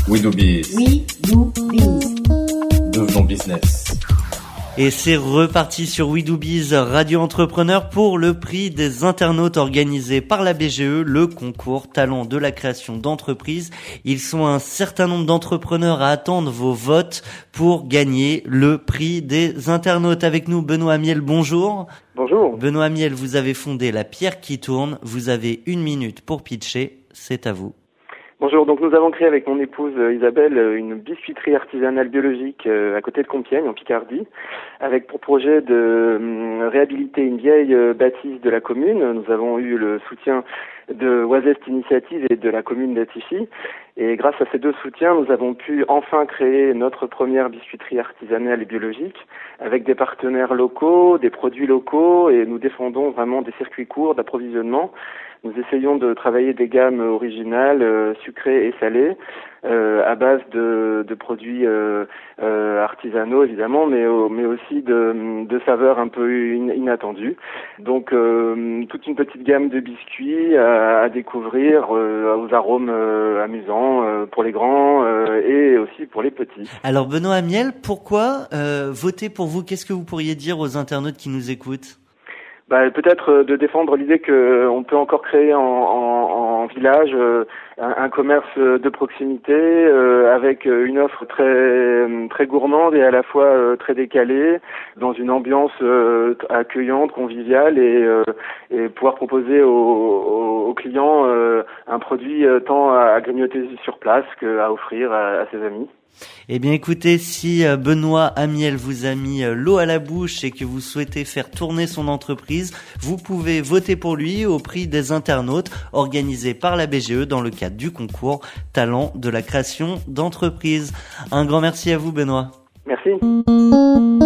We do biz. We do biz. Devenons business. Et c'est reparti sur We Do Biz, Radio Entrepreneur, pour le prix des internautes organisé par la BGE, le concours talent de la création d'entreprise. Ils sont un certain nombre d'entrepreneurs à attendre vos votes pour gagner le prix des internautes. Avec nous, Benoît Amiel, bonjour. Bonjour. Benoît Amiel, vous avez fondé La Pierre qui tourne. Vous avez 1 minute pour pitcher. C'est à vous. Bonjour, donc nous avons créé avec mon épouse Isabelle une biscuiterie artisanale biologique à côté de Compiègne, en Picardie, avec pour projet de réhabiliter une vieille bâtisse de la commune. Nous avons eu le soutien de Oisest Initiative et de la commune d'Attichy. Et grâce à ces deux soutiens, nous avons pu enfin créer notre première biscuiterie artisanale et biologique avec des partenaires locaux, des produits locaux, et nous défendons vraiment des circuits courts d'approvisionnement. Nous essayons de travailler des gammes originales, sucrées et salées, à base de produits artisanaux évidemment, mais aussi de saveurs un peu inattendues. Donc toute une petite gamme de biscuits à découvrir, aux arômes amusants pour les grands et aussi pour les petits. Alors Benoît Amiel, pourquoi voter pour vous? Qu'est-ce que vous pourriez dire aux internautes qui nous écoutent? Peut-être de défendre l'idée que on peut encore créer en village un commerce de proximité avec une offre très gourmande et à la fois très décalée, dans une ambiance accueillante, conviviale, et pouvoir proposer aux clients un produit tant à grignoter sur place qu'à offrir à ses amis. Eh bien écoutez, si Benoît Amiel vous a mis l'eau à la bouche et que vous souhaitez faire tourner son entreprise, vous pouvez voter pour lui au prix des internautes organisé par la BGE dans le cadre du concours Talent de la création d'entreprise. Un grand merci à vous Benoît. Merci.